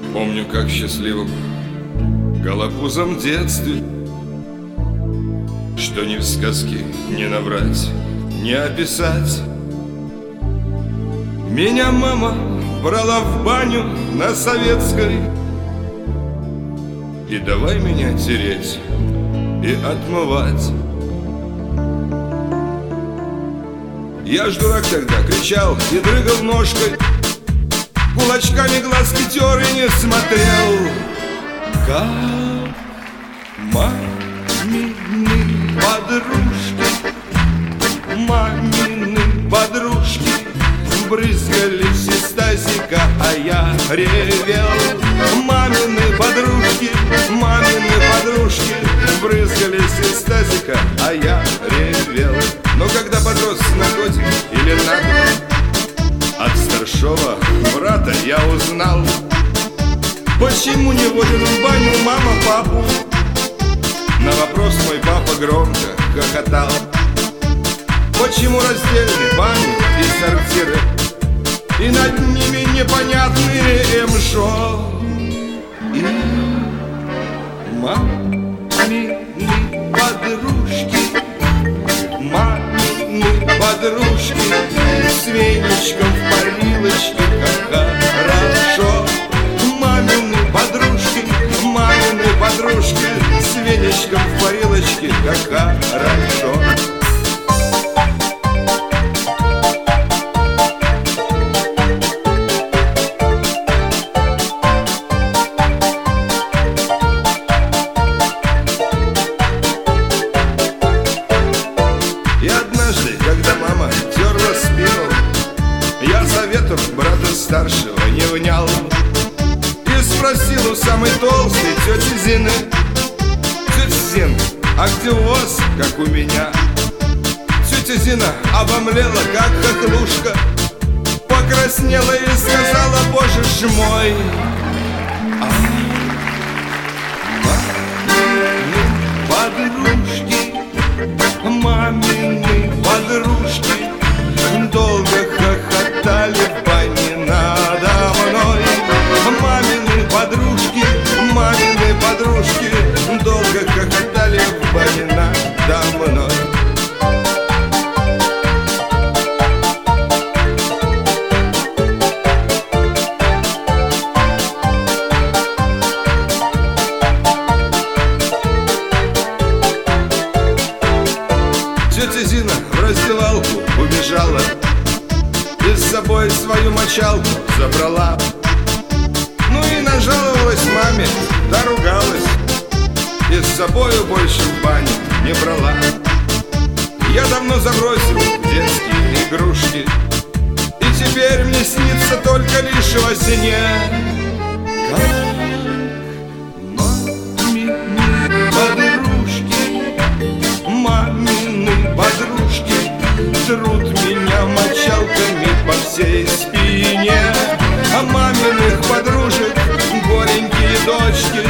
Помню, как счастливым голопузом в детстве, что ни в сказке не наврать, не описать. Меня мама брала в баню на Советской, и давай меня тереть и отмывать. Я ж дурак тогда кричал и дрыгал ножкой, кулачками глазки тер и не смотрел, как мамины подружки, мамины подружки брызгались из тазика, а я ревел. Мамины подружки брызгались из тазика, а я ревел. Но когда подрос на годик или на два, от старшего брата я узнал, почему не водит в баню мама папу. На вопрос мой папа громко хохотал. Почему раздельны баню и сортиры, и над ними непонятные МШО? И мамины подружки с веничком в парилочке, как хорошо. Мамины подружки с веничком в парилочке, как хорошо. Когда мама терла спину, я советом брата старшего не внял и спросил у самой толстой тети Зины: тетя Зин, а где у вас, как у меня? Тетя Зина обомлела, как хохлушка, покраснела и сказала: боже ж мой, мамины подружки долго хохотали в бане надо мной. Мамины подружки долго хохотали в бане надо мной. Тетя Зина в раздевалку убежала и с собой свою мочалку забрала. Ну и нажаловалась маме, да ругалась, и с собою больше в баню не брала. Я давно забросил детские игрушки, и теперь мне снится только лишь во сне, подружки трут меня мочалками по всей спине. А маминых подружек голенькие дочки